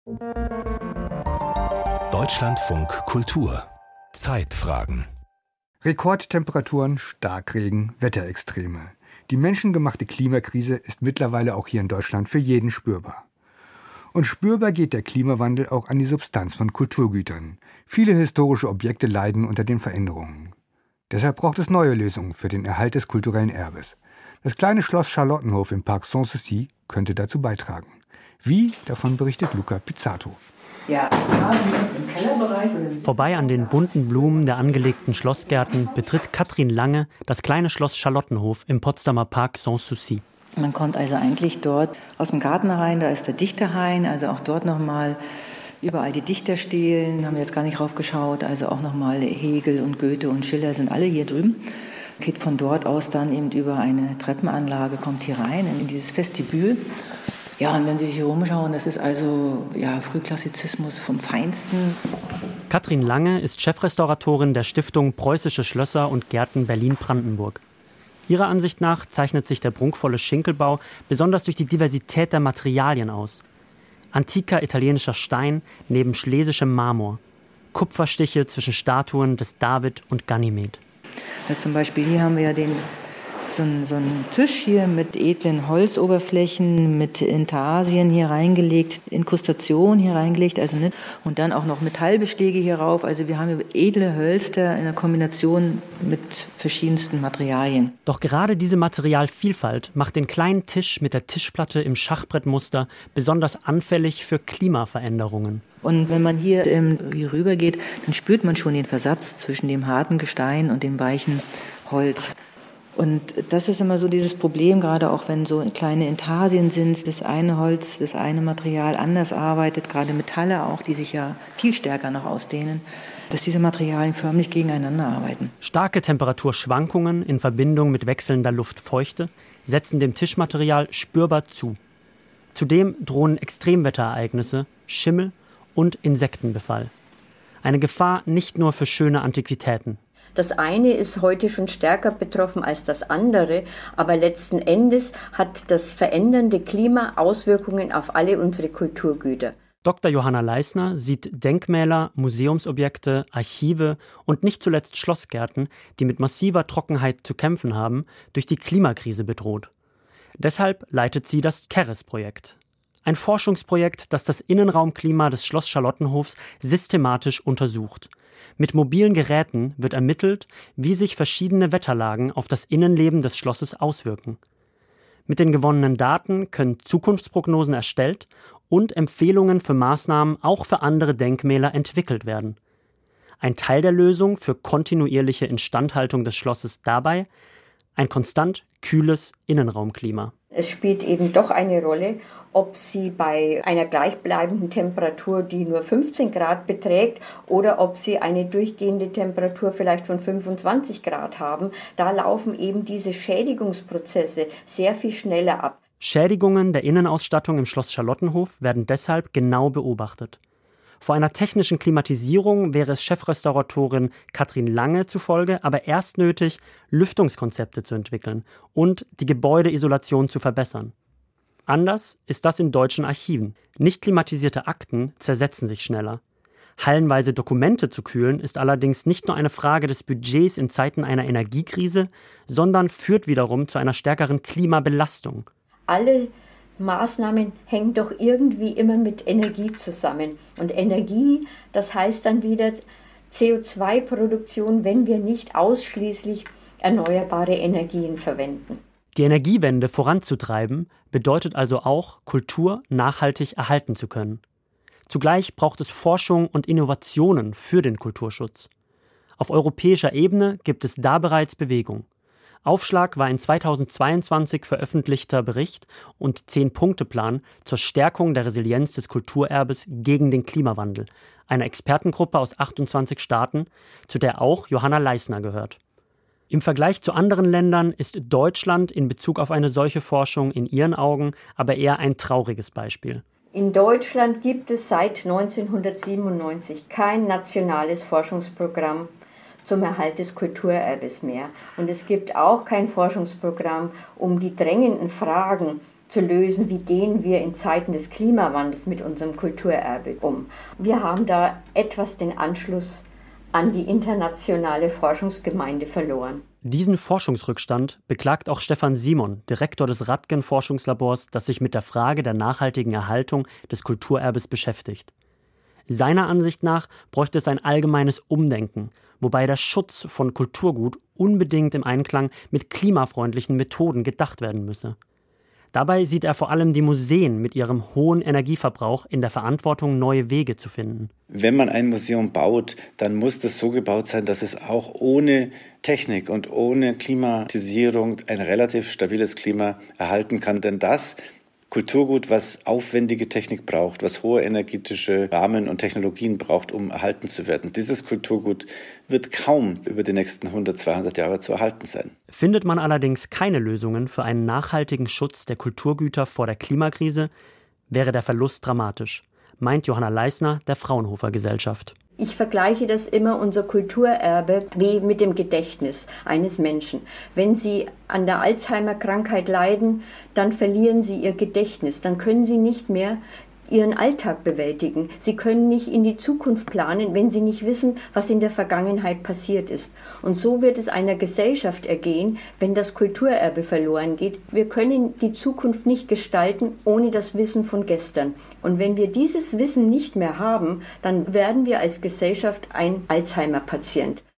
Deutschlandfunk Kultur. Zeitfragen. Rekordtemperaturen, Starkregen, Wetterextreme. Die menschengemachte Klimakrise ist mittlerweile auch hier in Deutschland für jeden spürbar. Und spürbar geht der Klimawandel auch an die Substanz von Kulturgütern. Viele historische Objekte leiden unter den Veränderungen. Deshalb braucht es neue Lösungen für den Erhalt des kulturellen Erbes. Das kleine Schloss Charlottenhof im Park Sanssouci könnte dazu beitragen. Wie? Davon berichtet Luca Pizzato. Ja, im Kellerbereich. Vorbei an den bunten Blumen der angelegten Schlossgärten betritt Katrin Lange das kleine Schloss Charlottenhof im Potsdamer Park Sanssouci. Man kommt also eigentlich dort aus dem Garten rein, da ist der Dichterhain, also auch dort nochmal überall die Dichterstelen, haben wir jetzt gar nicht raufgeschaut, also auch nochmal Hegel und Goethe und Schiller sind alle hier drüben. Geht von dort aus dann eben über eine Treppenanlage, kommt hier rein in dieses Vestibül. Ja, und wenn Sie sich hier rumschauen, das ist also Frühklassizismus vom Feinsten. Katrin Lange ist Chefrestauratorin der Stiftung Preußische Schlösser und Gärten Berlin-Brandenburg. Ihrer Ansicht nach zeichnet sich der prunkvolle Schinkelbau besonders durch die Diversität der Materialien aus. Antiker italienischer Stein neben schlesischem Marmor. Kupferstiche zwischen Statuen des David und Ganymed. Ja, zum Beispiel hier haben wir ja so einen Tisch hier mit edlen Holzoberflächen, mit Intarsien hier reingelegt, Inkrustationen hier reingelegt, und dann auch noch Metallbestege hier rauf. Also wir haben edle Hölzer in der Kombination mit verschiedensten Materialien. Doch gerade diese Materialvielfalt macht den kleinen Tisch mit der Tischplatte im Schachbrettmuster besonders anfällig für Klimaveränderungen. Und wenn man hier rüber geht, dann spürt man schon den Versatz zwischen dem harten Gestein und dem weichen Holz. Und das ist immer so dieses Problem, gerade auch wenn so kleine Intarsien sind, das eine Holz, das eine Material anders arbeitet, gerade Metalle auch, die sich ja viel stärker noch ausdehnen, dass diese Materialien förmlich gegeneinander arbeiten. Starke Temperaturschwankungen in Verbindung mit wechselnder Luftfeuchte setzen dem Tischmaterial spürbar zu. Zudem drohen Extremwetterereignisse, Schimmel und Insektenbefall. Eine Gefahr nicht nur für schöne Antiquitäten. Das eine ist heute schon stärker betroffen als das andere, aber letzten Endes hat das verändernde Klima Auswirkungen auf alle unsere Kulturgüter. Dr. Johanna Leisner sieht Denkmäler, Museumsobjekte, Archive und nicht zuletzt Schlossgärten, die mit massiver Trockenheit zu kämpfen haben, durch die Klimakrise bedroht. Deshalb leitet sie das Keres-Projekt. Ein Forschungsprojekt, das das Innenraumklima des Schloss Charlottenhofs systematisch untersucht. Mit mobilen Geräten wird ermittelt, wie sich verschiedene Wetterlagen auf das Innenleben des Schlosses auswirken. Mit den gewonnenen Daten können Zukunftsprognosen erstellt und Empfehlungen für Maßnahmen auch für andere Denkmäler entwickelt werden. Ein Teil der Lösung für kontinuierliche Instandhaltung des Schlosses dabei: ein konstant kühles Innenraumklima. Es spielt eben doch eine Rolle, ob Sie bei einer gleichbleibenden Temperatur, die nur 15 Grad beträgt, oder ob Sie eine durchgehende Temperatur vielleicht von 25 Grad haben. Da laufen eben diese Schädigungsprozesse sehr viel schneller ab. Schädigungen der Innenausstattung im Schloss Charlottenhof werden deshalb genau beobachtet. Vor einer technischen Klimatisierung wäre es Chefrestauratorin Katrin Lange zufolge aber erst nötig, Lüftungskonzepte zu entwickeln und die Gebäudeisolation zu verbessern. Anders ist das in deutschen Archiven. Nicht klimatisierte Akten zersetzen sich schneller. Hallenweise Dokumente zu kühlen ist allerdings nicht nur eine Frage des Budgets in Zeiten einer Energiekrise, sondern führt wiederum zu einer stärkeren Klimabelastung. Alle Maßnahmen hängen doch irgendwie immer mit Energie zusammen. Und Energie, das heißt dann wieder CO2-Produktion, wenn wir nicht ausschließlich erneuerbare Energien verwenden. Die Energiewende voranzutreiben, bedeutet also auch, Kultur nachhaltig erhalten zu können. Zugleich braucht es Forschung und Innovationen für den Kulturschutz. Auf europäischer Ebene gibt es da bereits Bewegung. Aufschlag war ein 2022 veröffentlichter Bericht und 10-Punkte-Plan zur Stärkung der Resilienz des Kulturerbes gegen den Klimawandel, einer Expertengruppe aus 28 Staaten, zu der auch Johanna Leisner gehört. Im Vergleich zu anderen Ländern ist Deutschland in Bezug auf eine solche Forschung in ihren Augen aber eher ein trauriges Beispiel. In Deutschland gibt es seit 1997 kein nationales Forschungsprogramm zum Erhalt des Kulturerbes mehr. Und es gibt auch kein Forschungsprogramm, um die drängenden Fragen zu lösen, wie gehen wir in Zeiten des Klimawandels mit unserem Kulturerbe um. Wir haben da etwas den Anschluss an die internationale Forschungsgemeinde verloren. Diesen Forschungsrückstand beklagt auch Stefan Simon, Direktor des Radgen-Forschungslabors, das sich mit der Frage der nachhaltigen Erhaltung des Kulturerbes beschäftigt. Seiner Ansicht nach bräuchte es ein allgemeines Umdenken, wobei der Schutz von Kulturgut unbedingt im Einklang mit klimafreundlichen Methoden gedacht werden müsse. Dabei sieht er vor allem die Museen mit ihrem hohen Energieverbrauch in der Verantwortung, neue Wege zu finden. Wenn man ein Museum baut, dann muss das so gebaut sein, dass es auch ohne Technik und ohne Klimatisierung ein relativ stabiles Klima erhalten kann. Denn das Kulturgut, was aufwendige Technik braucht, was hohe energetische Rahmen und Technologien braucht, um erhalten zu werden. Dieses Kulturgut wird kaum über die nächsten 100, 200 Jahre zu erhalten sein. Findet man allerdings keine Lösungen für einen nachhaltigen Schutz der Kulturgüter vor der Klimakrise, wäre der Verlust dramatisch, meint Johanna Leisner der Fraunhofer Gesellschaft. Ich vergleiche das immer, unser Kulturerbe, wie mit dem Gedächtnis eines Menschen. Wenn Sie an der Alzheimer-Krankheit leiden, dann verlieren Sie Ihr Gedächtnis. Dann können Sie nicht mehr Ihren Alltag bewältigen. Sie können nicht in die Zukunft planen, wenn Sie nicht wissen, was in der Vergangenheit passiert ist. Und so wird es einer Gesellschaft ergehen, wenn das Kulturerbe verloren geht. Wir können die Zukunft nicht gestalten ohne das Wissen von gestern. Und wenn wir dieses Wissen nicht mehr haben, dann werden wir als Gesellschaft ein Alzheimer-Patient.